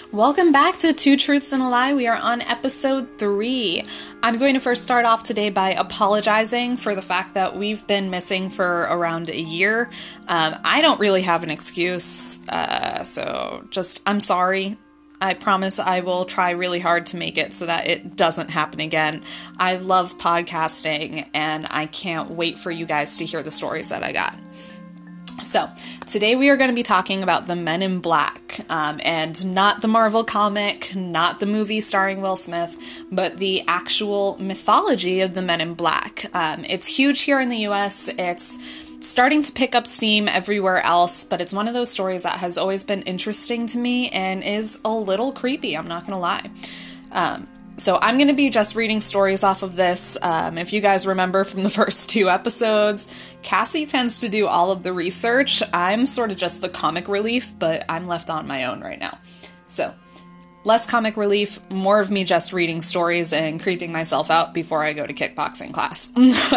Welcome back to Two Truths and a Lie. We are on episode 3. I'm going to first start off today by apologizing for the fact that we've been missing for around a year. I don't really have an excuse, I'm sorry. I promise I will try really hard to make it so that it doesn't happen again. I love podcasting, and I can't wait for you guys to hear the stories that I got. So, today we are going to be talking about the Men in Black, and not the Marvel comic, not the movie starring Will Smith, but the actual mythology of the Men in Black. It's huge here in the US, it's starting to pick up steam everywhere else, but it's one of those stories that has always been interesting to me and is a little creepy, I'm not going to lie. So I'm going to be just reading stories off of this. If you guys remember from the first 2 episodes, Cassie tends to do all of the research. I'm sort of just the comic relief, but I'm left on my own right now. So, less comic relief, more of me just reading stories and creeping myself out before I go to kickboxing class.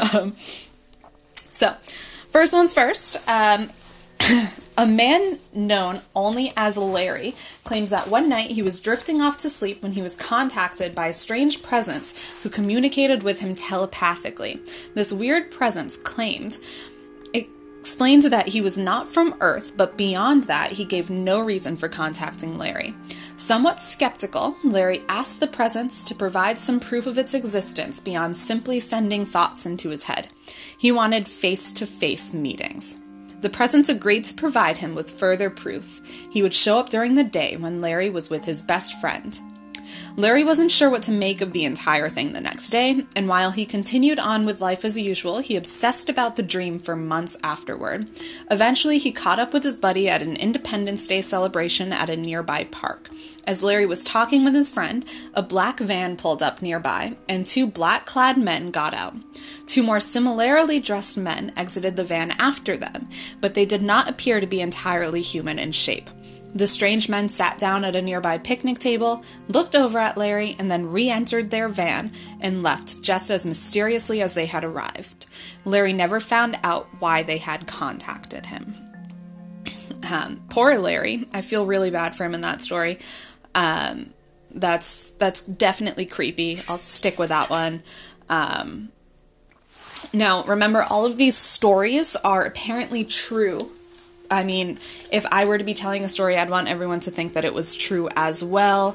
So, first one's first. A man known only as Larry claims that one night he was drifting off to sleep when he was contacted by a strange presence who communicated with him telepathically. This weird presence explained that he was not from Earth, but beyond that, he gave no reason for contacting Larry. Somewhat skeptical, Larry asked the presence to provide some proof of its existence beyond simply sending thoughts into his head. He wanted face-to-face meetings. The presence agreed to provide him with further proof. He would show up during the day when Larry was with his best friend. Larry wasn't sure what to make of the entire thing the next day, and while he continued on with life as usual, he obsessed about the dream for months afterward. Eventually, he caught up with his buddy at an Independence Day celebration at a nearby park. As Larry was talking with his friend, a black van pulled up nearby, and 2 black-clad men got out. 2 more similarly dressed men exited the van after them, but they did not appear to be entirely human in shape. The strange men sat down at a nearby picnic table, looked over at Larry, and then re-entered their van and left just as mysteriously as they had arrived. Larry never found out why they had contacted him. Poor Larry. I feel really bad for him in that story. That's definitely creepy. I'll stick with that one. Now, remember, all of these stories are apparently true. I mean, if I were to be telling a story, I'd want everyone to think that it was true as well.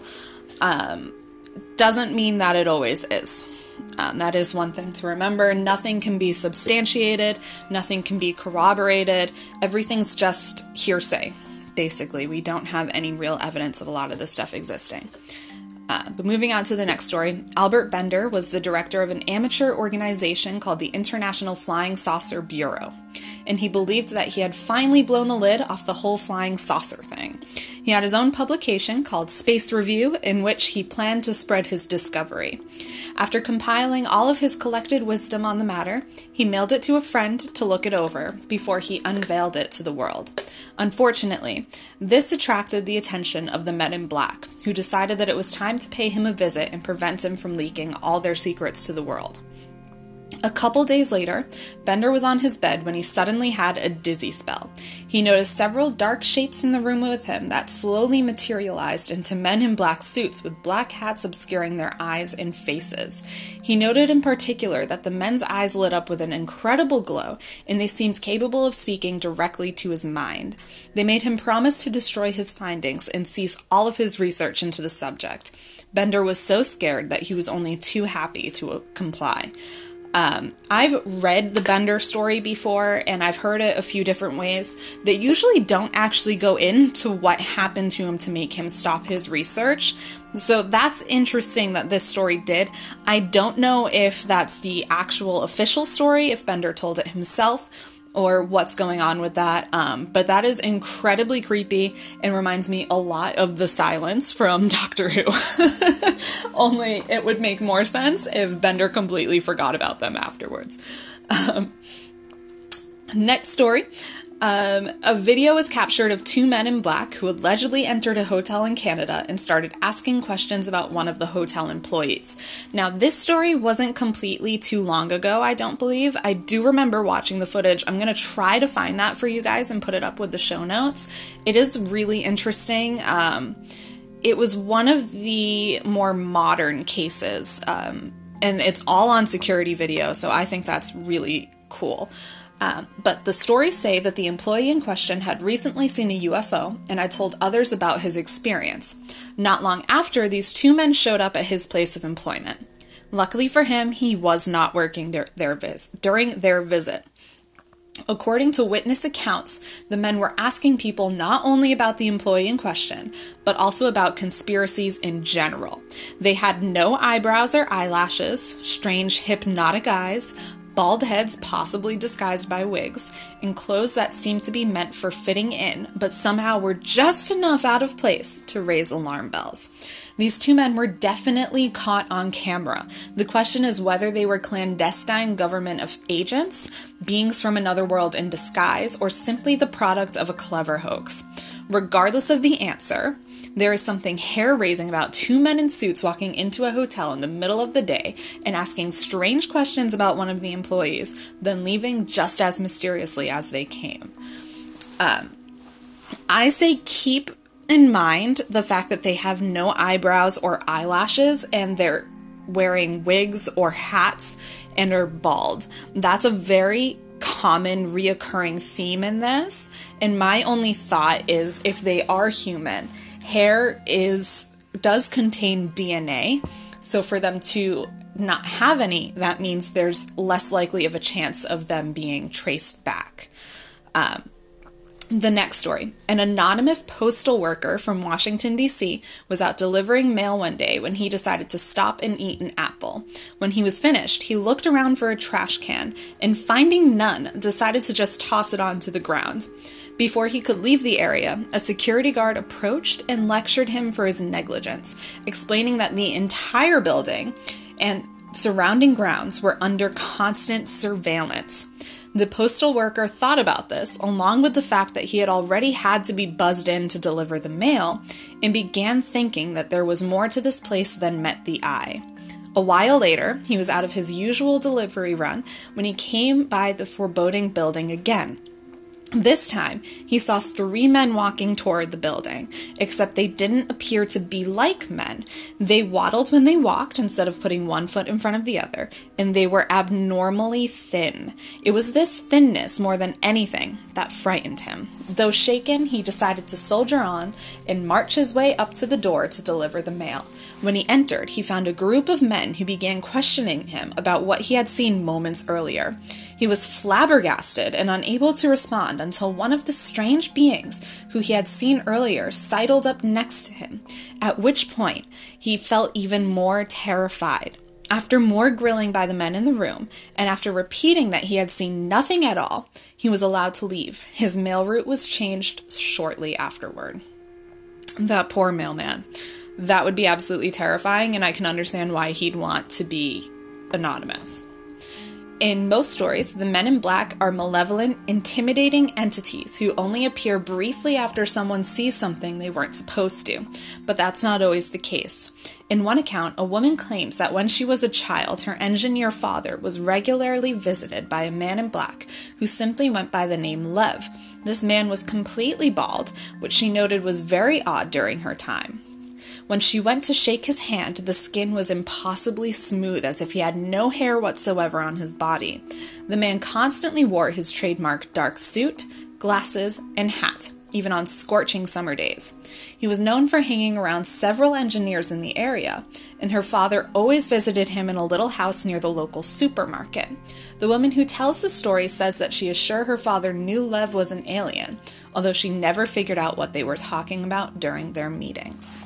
Doesn't mean that it always is. That is one thing to remember. Nothing can be substantiated. Nothing can be corroborated. Everything's just hearsay, basically. We don't have any real evidence of a lot of this stuff existing. But moving on to the next story, Albert Bender was the director of an amateur organization called the International Flying Saucer Bureau, and he believed that he had finally blown the lid off the whole flying saucer thing. He had his own publication called Space Review, in which he planned to spread his discovery. After compiling all of his collected wisdom on the matter, he mailed it to a friend to look it over before he unveiled it to the world. Unfortunately, this attracted the attention of the Men in Black, who decided that it was time to pay him a visit and prevent him from leaking all their secrets to the world. A couple days later, Bender was on his bed when he suddenly had a dizzy spell. He noticed several dark shapes in the room with him that slowly materialized into men in black suits with black hats obscuring their eyes and faces. He noted in particular that the men's eyes lit up with an incredible glow, and they seemed capable of speaking directly to his mind. They made him promise to destroy his findings and cease all of his research into the subject. Bender was so scared that he was only too happy to comply. I've read the Bender story before, and I've heard it a few different ways that usually don't actually go into what happened to him to make him stop his research. So that's interesting that this story did. I don't know if that's the actual official story, if Bender told it himself, or what's going on with that, but that is incredibly creepy and reminds me a lot of The Silence from Doctor Who. Only it would make more sense if Bender completely forgot about them afterwards. Next story. A video was captured of 2 men in black who allegedly entered a hotel in Canada and started asking questions about one of the hotel employees. Now, this story wasn't completely too long ago, I don't believe. I do remember watching the footage. I'm going to try to find that for you guys and put it up with the show notes. It is really interesting. it was one of the more modern cases, and it's all on security video, so I think that's really cool. But the stories say that the employee in question had recently seen a UFO and had told others about his experience. Not long after, these two men showed up at his place of employment. Luckily for him, he was not working during their visit. According to witness accounts, the men were asking people not only about the employee in question, but also about conspiracies in general. They had no eyebrows or eyelashes, strange hypnotic eyes, bald heads possibly disguised by wigs, and clothes that seemed to be meant for fitting in, but somehow were just enough out of place to raise alarm bells. These two men were definitely caught on camera. The question is whether they were clandestine government agents, beings from another world in disguise, or simply the product of a clever hoax. Regardless of the answer, there is something hair-raising about two men in suits walking into a hotel in the middle of the day and asking strange questions about one of the employees, then leaving just as mysteriously as they came. I say keep in mind the fact that they have no eyebrows or eyelashes and they're wearing wigs or hats and are bald. That's a very common reoccurring theme in this, and my only thought is if they are human, hair does contain DNA, so for them to not have any, that means there's less likely of a chance of them being traced back. The next story. An anonymous postal worker from Washington, D.C. was out delivering mail one day when he decided to stop and eat an apple. When he was finished, he looked around for a trash can, and finding none, decided to just toss it onto the ground. Before he could leave the area, a security guard approached and lectured him for his negligence, explaining that the entire building and surrounding grounds were under constant surveillance. The postal worker thought about this, along with the fact that he had already had to be buzzed in to deliver the mail, and began thinking that there was more to this place than met the eye. A while later, he was out of his usual delivery run when he came by the foreboding building again. This time, he saw 3 men walking toward the building, except they didn't appear to be like men. They waddled when they walked instead of putting one foot in front of the other, and they were abnormally thin. It was this thinness more than anything that frightened him. Though shaken, he decided to soldier on and march his way up to the door to deliver the mail. When he entered, he found a group of men who began questioning him about what he had seen moments earlier. He was flabbergasted and unable to respond until one of the strange beings who he had seen earlier sidled up next to him, at which point he felt even more terrified. After more grilling by the men in the room, and after repeating that he had seen nothing at all, he was allowed to leave. His mail route was changed shortly afterward. That poor mailman. That would be absolutely terrifying, and I can understand why he'd want to be anonymous. In most stories, the men in black are malevolent, intimidating entities who only appear briefly after someone sees something they weren't supposed to, but that's not always the case. In one account, a woman claims that when she was a child, her engineer father was regularly visited by a man in black who simply went by the name Lev. This man was completely bald, which she noted was very odd during her time. When she went to shake his hand, the skin was impossibly smooth, as if he had no hair whatsoever on his body. The man constantly wore his trademark dark suit, glasses, and hat, even on scorching summer days. He was known for hanging around several engineers in the area, and her father always visited him in a little house near the local supermarket. The woman who tells the story says that she is sure her father knew Lev was an alien, although she never figured out what they were talking about during their meetings.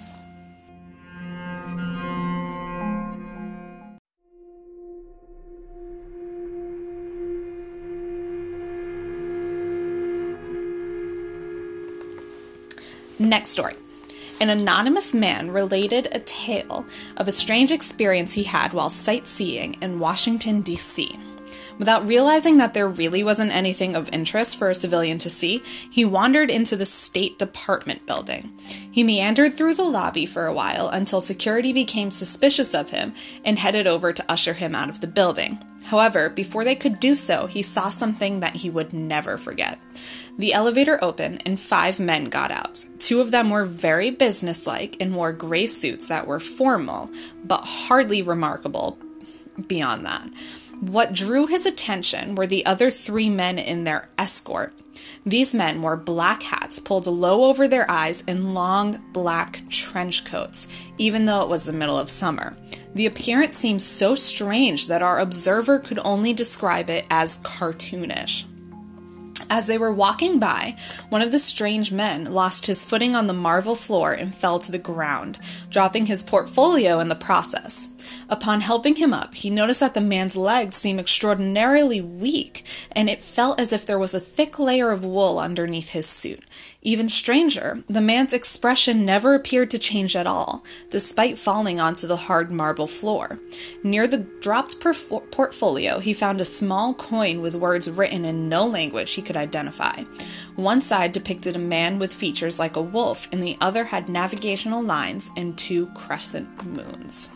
Next story. An anonymous man related a tale of a strange experience he had while sightseeing in Washington, D.C. Without realizing that there really wasn't anything of interest for a civilian to see, he wandered into the State Department building. He meandered through the lobby for a while until security became suspicious of him and headed over to usher him out of the building. However, before they could do so, he saw something that he would never forget. The elevator opened and 5 men got out. 2 of them were very businesslike and wore gray suits that were formal, but hardly remarkable beyond that. What drew his attention were the other 3 men in their escort. These men wore black hats pulled low over their eyes and long black trench coats, even though it was the middle of summer. The appearance seemed so strange that our observer could only describe it as cartoonish. As they were walking by, one of the strange men lost his footing on the marble floor and fell to the ground, dropping his portfolio in the process. Upon helping him up, he noticed that the man's legs seemed extraordinarily weak, and it felt as if there was a thick layer of wool underneath his suit. Even stranger, the man's expression never appeared to change at all, despite falling onto the hard marble floor. Near the dropped portfolio, he found a small coin with words written in no language he could identify. One side depicted a man with features like a wolf, and the other had navigational lines and 2 crescent moons.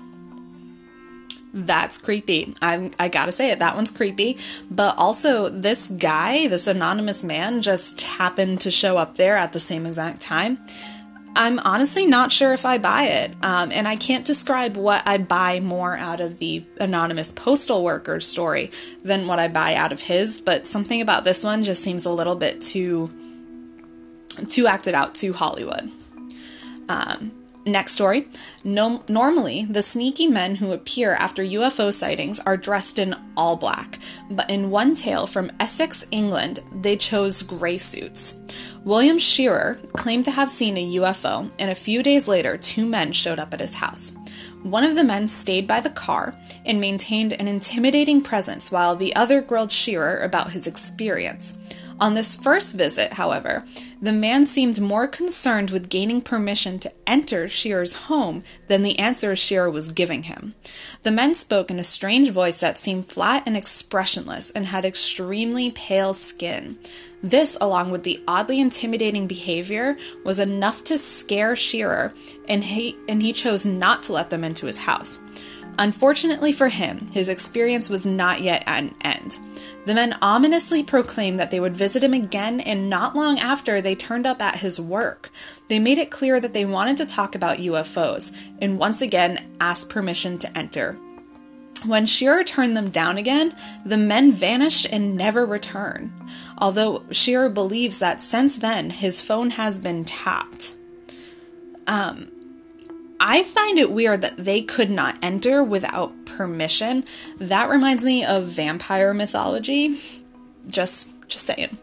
That's creepy. I gotta say it, that one's creepy. But also, this guy, this anonymous man, just happened to show up there at the same exact time. I'm honestly not sure if I buy it. And I can't describe what I'd buy more out of the anonymous postal worker story than what I buy out of his. But something about this one just seems a little bit too acted out, too Hollywood. Next story. Normally, the sneaky men who appear after UFO sightings are dressed in all black, but in one tale from Essex, England, they chose gray suits. William Shearer claimed to have seen a UFO, and a few days later, 2 men showed up at his house. One of the men stayed by the car and maintained an intimidating presence while the other grilled Shearer about his experience. On this first visit, however, the man seemed more concerned with gaining permission to enter Shearer's home than the answers Shearer was giving him. The men spoke in a strange voice that seemed flat and expressionless and had extremely pale skin. This, along with the oddly intimidating behavior, was enough to scare Shearer, and he chose not to let them into his house. Unfortunately for him, his experience was not yet at an end. The men ominously proclaimed that they would visit him again, and not long after, they turned up at his work. They made it clear that they wanted to talk about UFOs, and once again asked permission to enter. When Shearer turned them down again, the men vanished and never returned, although Shearer believes that since then, his phone has been tapped. I find it weird that they could not enter without permission. That reminds me of vampire mythology. Just saying.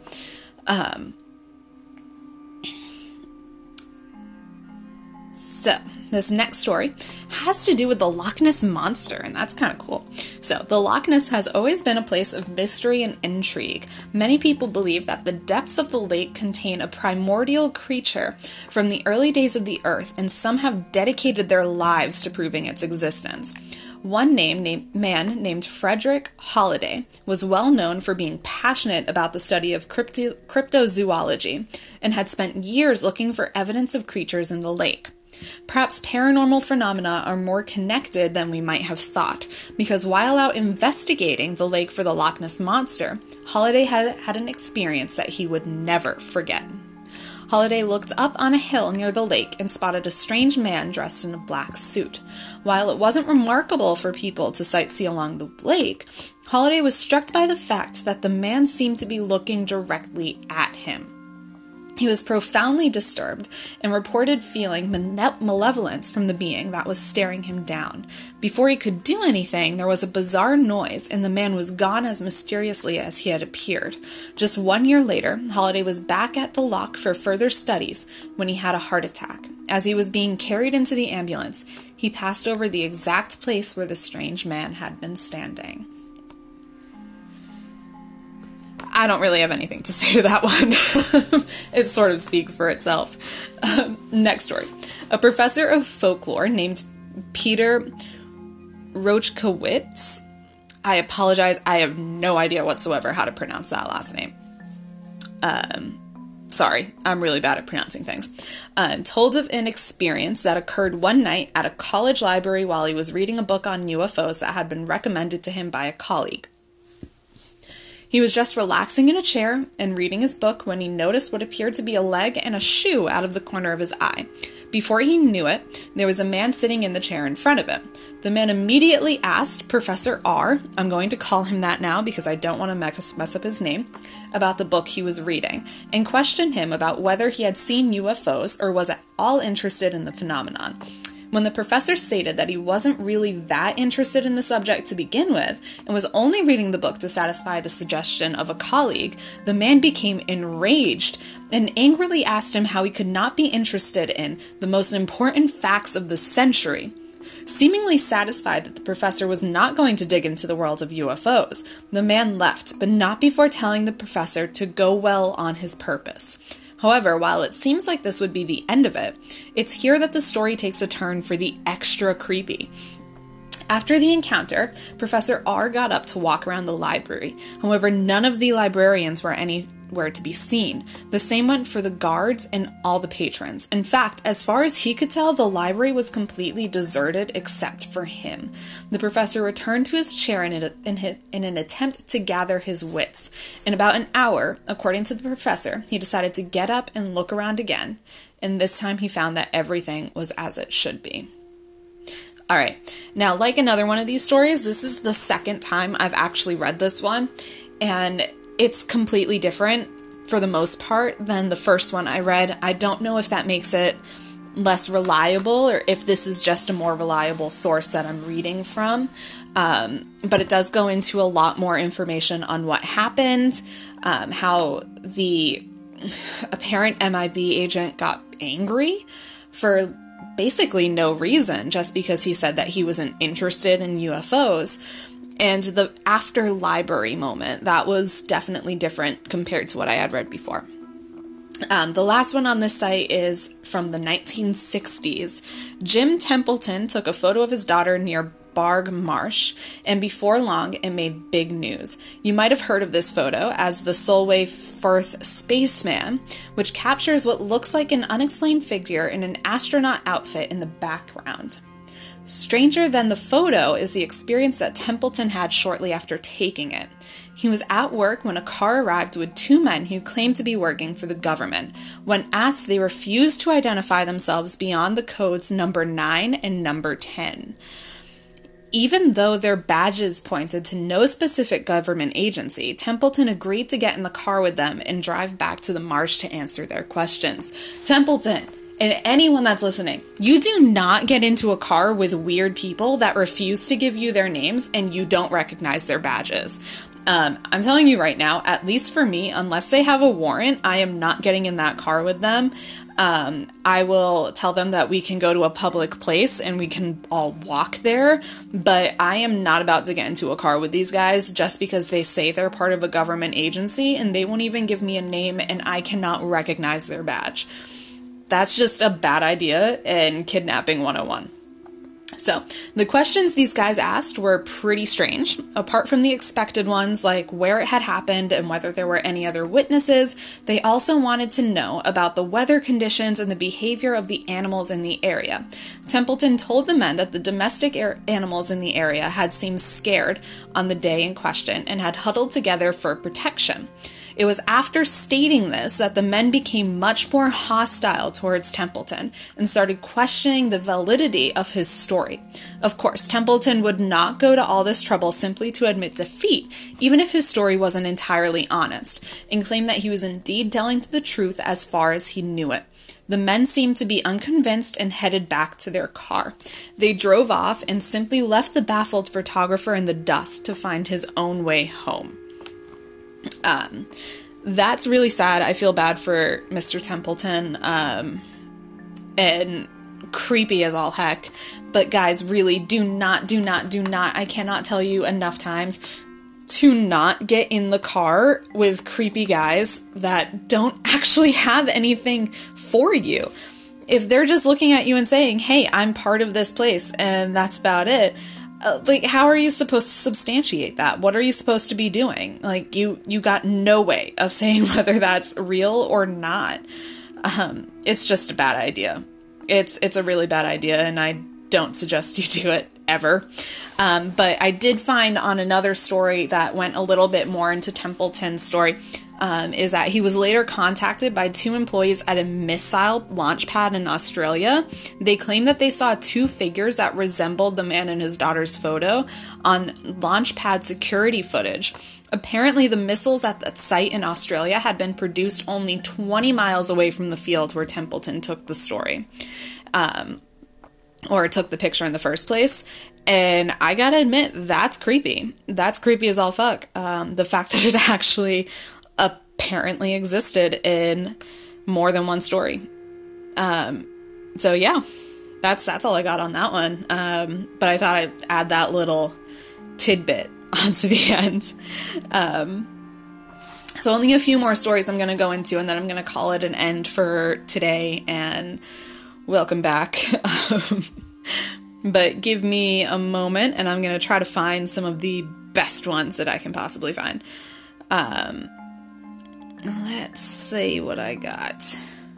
So, this next story has to do with the Loch Ness Monster, and that's kind of cool. So, the Loch Ness has always been a place of mystery and intrigue. Many people believe that the depths of the lake contain a primordial creature from the early days of the earth, and some have dedicated their lives to proving its existence. One man named Frederick Holliday was well known for being passionate about the study of cryptozoology and had spent years looking for evidence of creatures in the lake. Perhaps paranormal phenomena are more connected than we might have thought, because while out investigating the lake for the Loch Ness Monster, Holliday had an experience that he would never forget. Holliday looked up on a hill near the lake and spotted a strange man dressed in a black suit. While it wasn't remarkable for people to sightsee along the lake, Holliday was struck by the fact that the man seemed to be looking directly at him. He was profoundly disturbed and reported feeling malevolence from the being that was staring him down. Before he could do anything, there was a bizarre noise, and the man was gone as mysteriously as he had appeared. Just 1 year later, Holliday was back at the loch for further studies when he had a heart attack. As he was being carried into the ambulance, he passed over the exact place where the strange man had been standing. I don't really have anything to say to that one. It sort of speaks for itself. Next story. A professor of folklore named Peter Rochkowitz. I apologize. I have no idea whatsoever how to pronounce that last name. Sorry, I'm really bad at pronouncing things. Told of an experience that occurred one night at a college library while he was reading a book on UFOs that had been recommended to him by a colleague. He was just relaxing in a chair and reading his book when he noticed what appeared to be a leg and a shoe out of the corner of his eye. Before he knew it, there was a man sitting in the chair in front of him. The man immediately asked Professor R, I'm going to call him that now because I don't want to mess up his name, about the book he was reading, and questioned him about whether he had seen UFOs or was at all interested in the phenomenon. When the professor stated that he wasn't really that interested in the subject to begin with, and was only reading the book to satisfy the suggestion of a colleague, the man became enraged and angrily asked him how he could not be interested in the most important facts of the century. Seemingly satisfied that the professor was not going to dig into the world of UFOs, the man left, but not before telling the professor to go well on his purpose. However, while it seems like this would be the end of it, it's here that the story takes a turn for the extra creepy. After the encounter, Professor R got up to walk around the library. However, none of the librarians were anywhere to be seen. The same went for the guards and all the patrons. In fact, as far as he could tell, the library was completely deserted except for him. The professor returned to his chair in an attempt to gather his wits. In about an hour, according to the professor, he decided to get up and look around again, and this time he found that everything was as it should be. All right, now like another one of these stories, this is the second time I've actually read this one, and it's completely different for the most part than the first one I read. I don't know if that makes it less reliable or if this is just a more reliable source that I'm reading from, but it does go into a lot more information on what happened, how the apparent MIB agent got angry for basically no reason, just because he said that he wasn't interested in UFOs. And the after library moment, that was definitely different compared to what I had read before. The last one on this site is from the 1960s. Jim Templeton took a photo of his daughter near Barg Marsh, and before long, it made big news. You might have heard of this photo as the Solway Firth Spaceman, which captures what looks like an unexplained figure in an astronaut outfit in the background. Stranger than the photo is the experience that Templeton had shortly after taking it. He was at work when a car arrived with two men who claimed to be working for the government. When asked, they refused to identify themselves beyond the codes number 9 and number 10. Even though their badges pointed to no specific government agency, Templeton agreed to get in the car with them and drive back to the marsh to answer their questions. Templeton, and anyone that's listening, you do not get into a car with weird people that refuse to give you their names and you don't recognize their badges. I'm telling you right now, at least for me, unless they have a warrant, I am not getting in that car with them. I will tell them that we can go to a public place and we can all walk there, but I am not about to get into a car with these guys just because they say they're part of a government agency and they won't even give me a name and I cannot recognize their badge. That's just a bad idea and kidnapping 101. So, the questions these guys asked were pretty strange. Apart from the expected ones, like where it had happened and whether there were any other witnesses, they also wanted to know about the weather conditions and the behavior of the animals in the area. Templeton told the men that the domestic animals in the area had seemed scared on the day in question and had huddled together for protection. It was after stating this that the men became much more hostile towards Templeton and started questioning the validity of his story. Of course, Templeton would not go to all this trouble simply to admit defeat, even if his story wasn't entirely honest, and claimed that he was indeed telling the truth as far as he knew it. The men seemed to be unconvinced and headed back to their car. They drove off and simply left the baffled photographer in the dust to find his own way home. That's really sad. I feel bad for Mr. Templeton, and creepy as all heck. But guys, really, do not, I cannot tell you enough times to not get in the car with creepy guys that don't actually have anything for you. If they're just looking at you and saying, hey, I'm part of this place, and that's about it, how are you supposed to substantiate that? What are you supposed to be doing? You got no way of saying whether that's real or not. It's just a bad idea. It's a really bad idea, and I don't suggest you do it ever. But I did find on another story that went a little bit more into Templeton's story, is that he was later contacted by 2 employees at a missile launch pad in Australia. They claimed that they saw 2 figures that resembled the man in his daughter's photo on launch pad security footage. Apparently, the missiles at that site in Australia had been produced only 20 miles away from the field where Templeton took the story. Or took the picture in the first place. And I gotta admit, that's creepy. That's creepy as all fuck. The fact that it actually apparently existed in more than one story. So yeah, that's all I got on that one. But I thought I'd add that little tidbit onto the end. So only a few more stories I'm gonna go into, and then I'm gonna call it an end for today, and welcome back. But give me a moment, and I'm going to try to find some of the best ones that I can possibly find. Let's see what I got.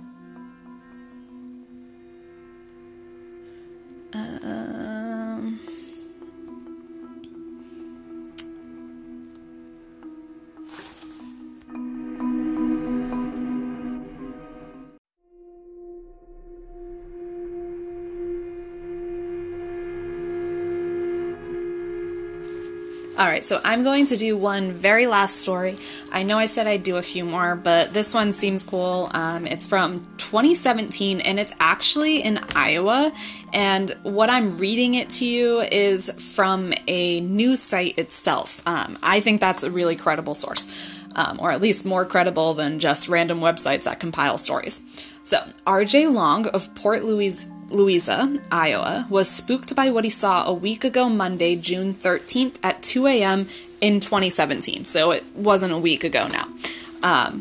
Alright, so I'm going to do one very last story. I know I said I'd do a few more, but this one seems cool. It's from 2017, and it's actually in Iowa, and what I'm reading it to you is from a news site itself. I think that's a really credible source, or at least more credible than just random websites that compile stories. So, R.J. Long of Port Louisa, Iowa, was spooked by what he saw a week ago Monday, June 13th at 2 a.m. in 2017. So it wasn't a week ago now.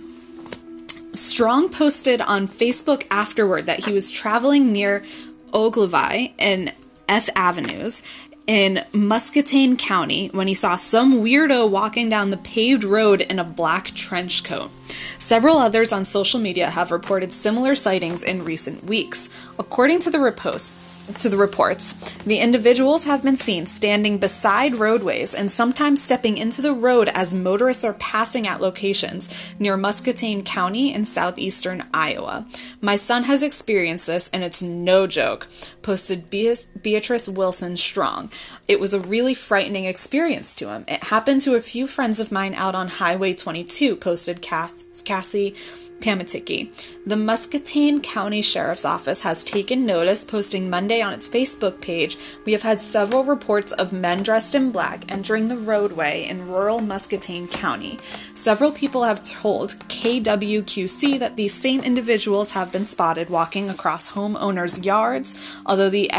Strong posted on Facebook afterward that he was traveling near Ogilvie and F Avenues in Muscatine County when he saw some weirdo walking down the paved road in a black trench coat. Several others on social media have reported similar sightings in recent weeks. According to the reports, the individuals have been seen standing beside roadways and sometimes stepping into the road as motorists are passing at locations near Muscatine County in southeastern Iowa. My son has experienced this, and it's no joke, posted Beatrice Wilson Strong. It was a really frightening experience to him. It happened to a few friends of mine out on Highway 22, posted Cassie Pamaticki. The Muscatine County Sheriff's Office has taken notice, posting Monday on its Facebook page, "We have had several reports of men dressed in black entering the roadway in rural Muscatine County. Several people have told KWQC that these same individuals have been spotted walking across homeowners' yards, although the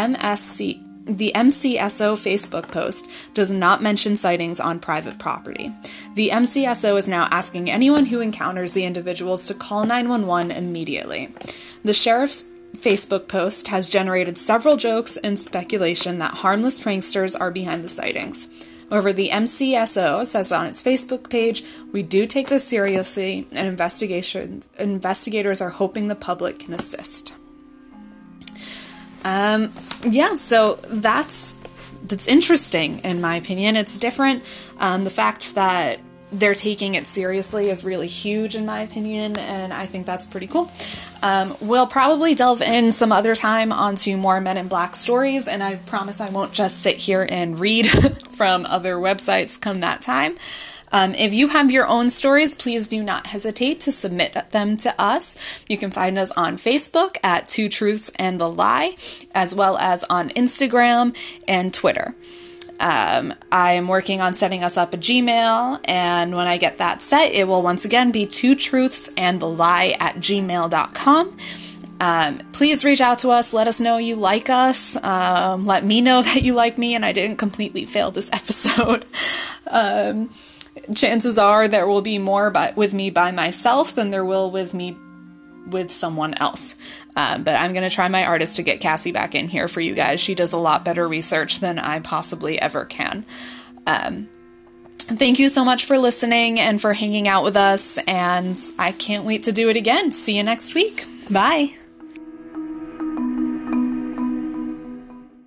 MCSO Facebook post does not mention sightings on private property. The MCSO is now asking anyone who encounters the individuals to call 911 immediately." The sheriff's Facebook post has generated several jokes and speculation that harmless pranksters are behind the sightings. However, the MCSO says on its Facebook page, "We do take this seriously, and investigators are hoping the public can assist." Yeah, so that's interesting in my opinion. It's different. The fact that they're taking it seriously is really huge in my opinion, and I think that's pretty cool. We'll probably delve in some other time onto more Men in Black stories, and I promise I won't just sit here and read from other websites come that time. If you have your own stories, please do not hesitate to submit them to us. You can find us on Facebook at Two Truths and the Lie, as well as on Instagram and Twitter. I am working on setting us up a Gmail, and when I get that set, it will once again be twotruthsandthelie@gmail.com. Please reach out to us. Let us know you like us. Let me know that you like me and I didn't completely fail this episode. Chances are there will be more with me by myself than there will with me with someone else. But I'm going to try my hardest to get Cassie back in here for you guys. She does a lot better research than I possibly ever can. Thank you so much for listening and for hanging out with us, and I can't wait to do it again. See you next week. Bye.